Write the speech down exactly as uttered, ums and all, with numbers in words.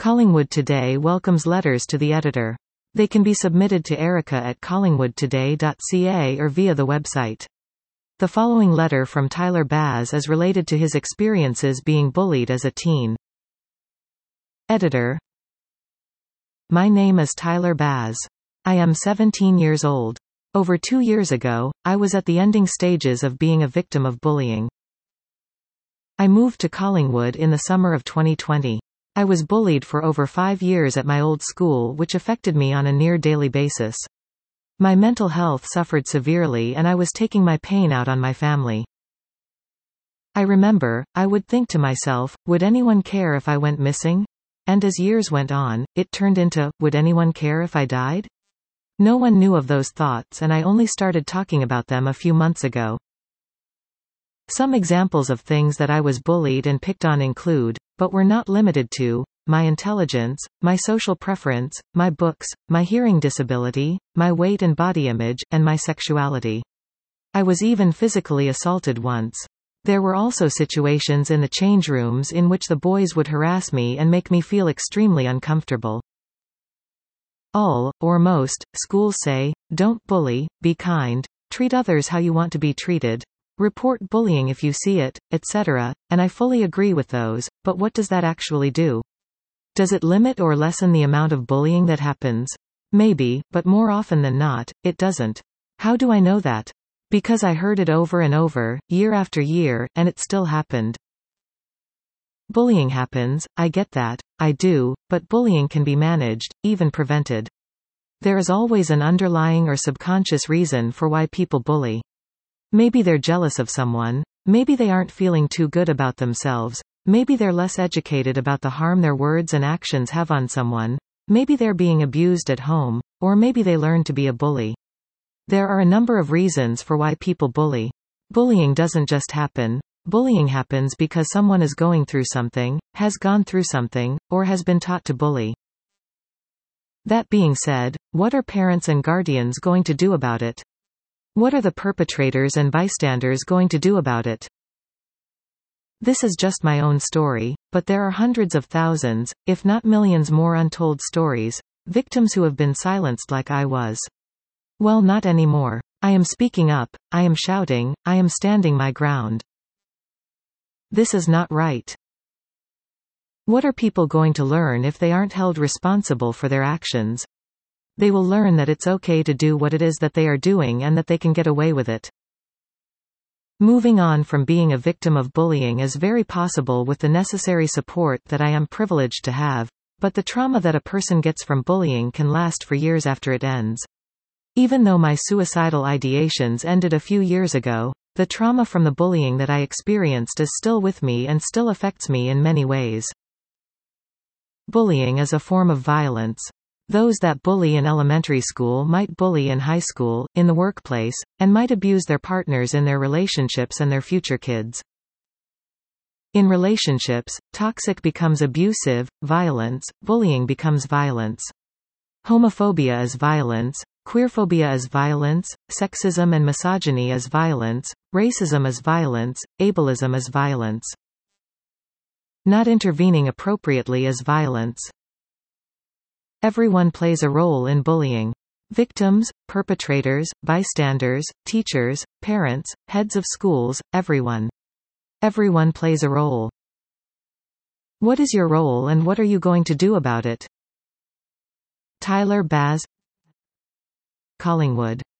Collingwood Today welcomes letters to the editor. They can be submitted to Erica at collingwood today dot c a or via the website. The following letter from Tyler Baz is related to his experiences being bullied as a teen. Editor. My name is Tyler Baz. I am seventeen years old. Over two years ago, I was at the ending stages of being a victim of bullying. I moved to Collingwood in the summer of twenty twenty. I was bullied for over five years at my old school, which affected me on a near-daily basis. My mental health suffered severely and I was taking my pain out on my family. I remember, I would think to myself, would anyone care if I went missing? And as years went on, it turned into, would anyone care if I died? No one knew of those thoughts and I only started talking about them a few months ago. Some examples of things that I was bullied and picked on include, but were not limited to, my intelligence, my social preference, my books, my hearing disability, my weight and body image, and my sexuality. I was even physically assaulted once. There were also situations in the change rooms in which the boys would harass me and make me feel extremely uncomfortable. All, or most, schools say, don't bully, be kind, treat others how you want to be treated, report bullying if you see it, et cetera, and I fully agree with those, but what does that actually do? Does it limit or lessen the amount of bullying that happens? Maybe, but more often than not, it doesn't. How do I know that? Because I heard it over and over, year after year, and it still happened. Bullying happens, I get that, I do, but bullying can be managed, even prevented. There is always an underlying or subconscious reason for why people bully. Maybe they're jealous of someone, maybe they aren't feeling too good about themselves, maybe they're less educated about the harm their words and actions have on someone, maybe they're being abused at home, or maybe they learn to be a bully. There are a number of reasons for why people bully. Bullying doesn't just happen. Bullying happens because someone is going through something, has gone through something, or has been taught to bully. That being said, what are parents and guardians going to do about it? What are the perpetrators and bystanders going to do about it? This is just my own story, but there are hundreds of thousands, if not millions more untold stories, victims who have been silenced like I was. Well, not anymore. I am speaking up, I am shouting, I am standing my ground. This is not right. What are people going to learn if they aren't held responsible for their actions? They will learn that it's okay to do what it is that they are doing and that they can get away with it. Moving on from being a victim of bullying is very possible with the necessary support that I am privileged to have, but the trauma that a person gets from bullying can last for years after it ends. Even though my suicidal ideations ended a few years ago, the trauma from the bullying that I experienced is still with me and still affects me in many ways. Bullying is a form of violence. Those that bully in elementary school might bully in high school, in the workplace, and might abuse their partners in their relationships and their future kids. In relationships, toxic becomes abusive, violence, bullying becomes violence. Homophobia is violence, queerphobia is violence, sexism and misogyny is violence, racism is violence, ableism is violence. Not intervening appropriately is violence. Everyone plays a role in bullying. Victims, perpetrators, bystanders, teachers, parents, heads of schools, everyone. Everyone plays a role. What is your role and what are you going to do about it? Tyler Baz, Collingwood.